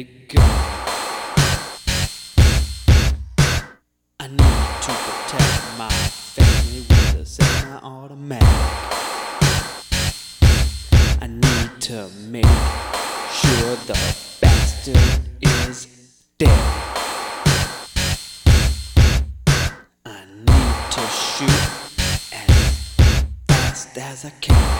big gun. I need to protect my family with a semi-automatic. I need to make sure the bastard is dead. I need to shoot as fast as I can.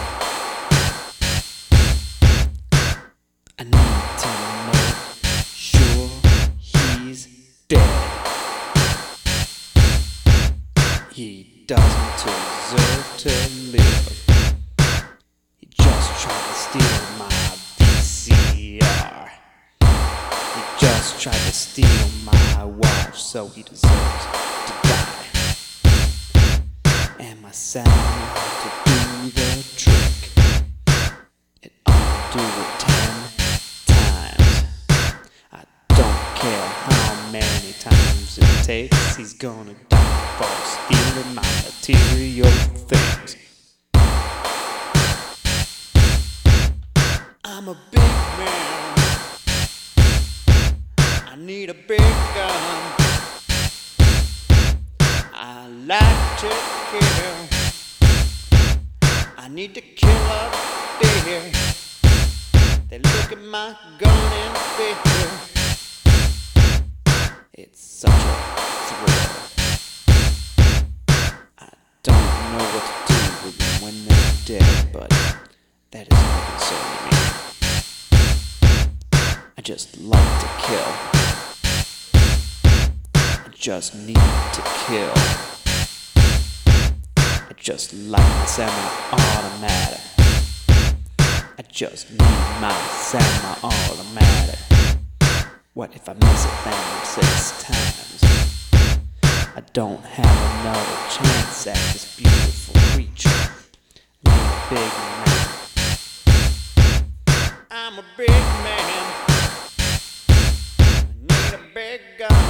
I need to make sure he's dead. He doesn't deserve to live. He just tried to steal my VCR. He just tried to steal my watch, so he deserves to die. And my sound to do the trick. It ought to do it 10 times. I don't care how many times it takes. He's gonna die for stealing my material things. I'm a big man. I need a big gun. I like to kill. I need to kill a deer. They look at my gun and fear. It's such a thrill. I don't know what to do with them when they're dead, but that is no concern to me. I just like to kill. I just need to kill. I just like my semi-automatic. I just need my semi-automatic. What if I miss it bang 6 times? I don't have another chance at this beautiful creature. I need a big man. I'm a big man. I need a big gun.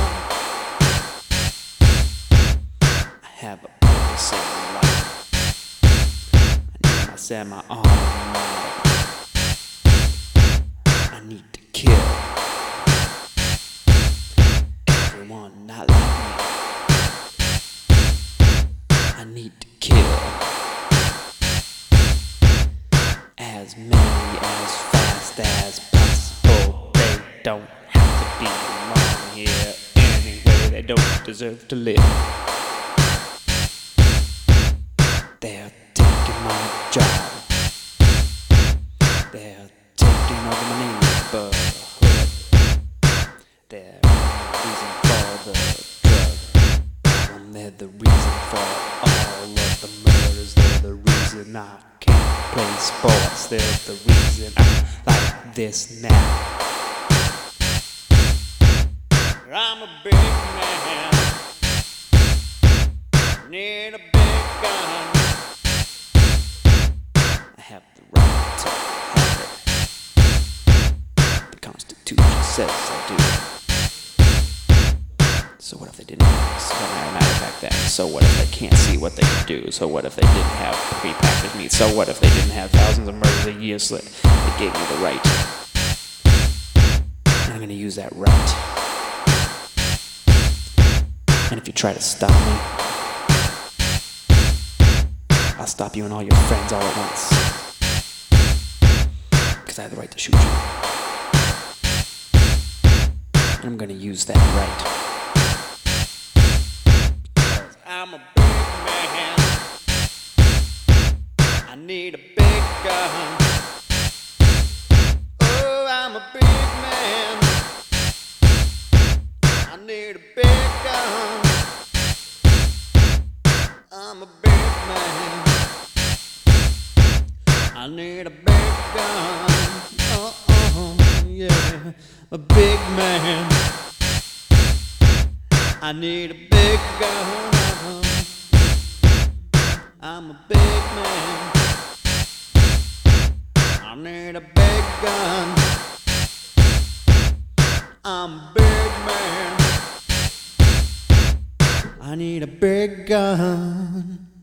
I have a purpose in life. I need my semi-automatic. I need to kill everyone not like me. I need to kill as many as fast as possible. They don't have to be long here anyway. They don't deserve to live. They're taking my job. They're taking over my neighborhood. They're the reason for the drug problem. They're the reason for all of the murders. They're the reason I can't play sports. They're the reason I'm like this now. I'm a big man. Need a big gun. I have the right to have it. The Constitution says I do. So what if they didn't have semi-automatic back then? So what if they can't see what they can do? So what if they didn't have pre-packaged meat? So what if they didn't have thousands of murders a year? So they gave me the right. And I'm gonna use that right. And if you try to stop me, I'll stop you and all your friends all at once. Because I have the right to shoot you. And I'm gonna use that right. I'm a big man. I need a big gun. Oh, I'm a big man. I need a big gun. I'm a big man. I need a big gun. Yeah, a big man. I need a big gun. I'm a big man. I need a big gun. I'm a big man. I need a big gun.